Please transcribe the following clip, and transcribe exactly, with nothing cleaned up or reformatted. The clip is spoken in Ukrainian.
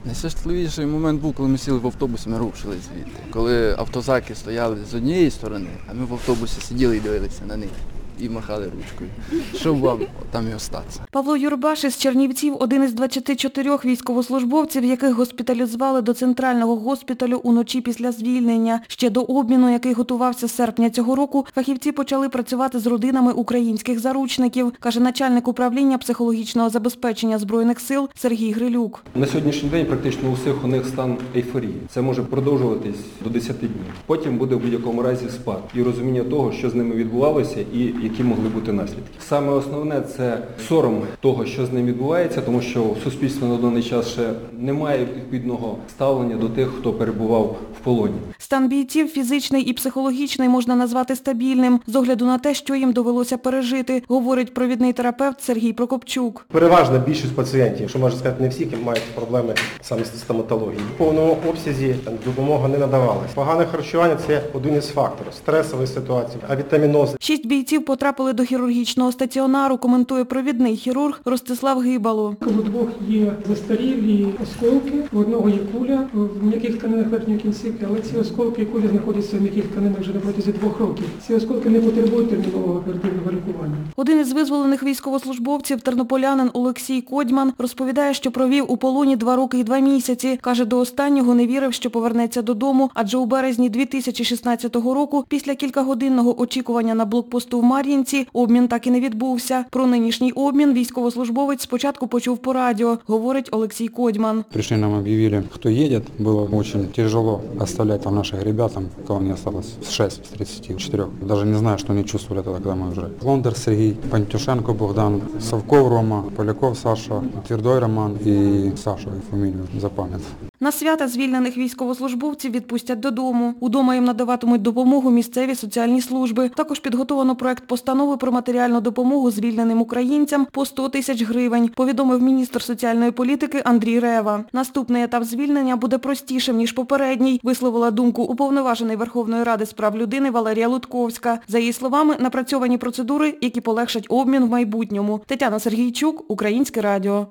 Найщасливіший момент був, коли ми сіли в автобус і ми рушили звідти. Коли автозаки стояли з однієї сторони, а ми в автобусі сиділи і дивилися на них. І махали ручкою, щоб вам там і остатися. Павло Юрбаш із Чернівців – один із двадцяти чотирьох військовослужбовців, яких госпіталізували до центрального госпіталю уночі після звільнення. Ще до обміну, який готувався з серпня цього року, фахівці почали працювати з родинами українських заручників, каже начальник управління психологічного забезпечення Збройних сил Сергій Грилюк. На сьогоднішній день практично у всіх у них стан ейфорії. Це може продовжуватись до десяти днів. Потім буде в будь-якому разі спад і розуміння того, що з ними відбувалося і які могли бути наслідки. Саме основне – це сором того, що з ним відбувається, тому що в суспільстві на даний час ще немає відповідного ставлення до тих, хто перебував в полоні. Стан бійців фізичний і психологічний можна назвати стабільним, з огляду на те, що їм довелося пережити, говорить провідний терапевт Сергій Прокопчук. Переважна більшість пацієнтів, що можна сказати, не всі, мають проблеми саме з стоматологією. В повному обсязі допомога не надавалась. Погане харчування – це один із факторів. Стресові ситуації, авітаміноз. Шість бійців потрапили до хірургічного стаціонару, коментує провідний хірург Ростислав Гибало. У двох є застарілі осколки, у одного є куля в м'яких тканинах верхньої кінцівки, але ці осколки і кулі знаходяться в м'яких тканинах вже на протязі двох років. Ці осколки не потребують термінового оперативного лікування. Один із визволених військовослужбовців, тернополянин Олексій Кодьман, розповідає, що провів у полоні два роки і два місяці. Каже, до останнього не вірив, що повернеться додому, адже у березні дві тисячі шістнадцятого року, після кількагодинного очікування на блокпосту в Мар'їнці, обмін так і не відбувся. Про нинішній обмін військовослужбовець спочатку почув по радіо, говорить Олексій Кодьман. Пришли, нам объявили, кто едет. Было очень тяжело оставлять там наших ребятам, кого не осталось, шесть из тридцати четырёх. Даже не знаю, что они чувствовали тогда, когда мы уже. Лондер Сергей, Пантюшенко Богдан, Савков Рома, Поляков Саша, Твердой Роман и Саша, фамилию запам'ятав. На свята звільнених військовослужбовців відпустять додому. Удома їм надаватимуть допомогу місцеві соціальні служби. Також підготовлено проект постанови про матеріальну допомогу звільненим українцям по сто тисяч гривень, повідомив міністр соціальної політики Андрій Рева. Наступний етап звільнення буде простішим, ніж попередній, висловила думку уповноважений Верховної Ради з прав людини Валерія Лутковська. За її словами, напрацьовані процедури, які полегшать обмін в майбутньому. Тетяна Сергійчук, Українське радіо.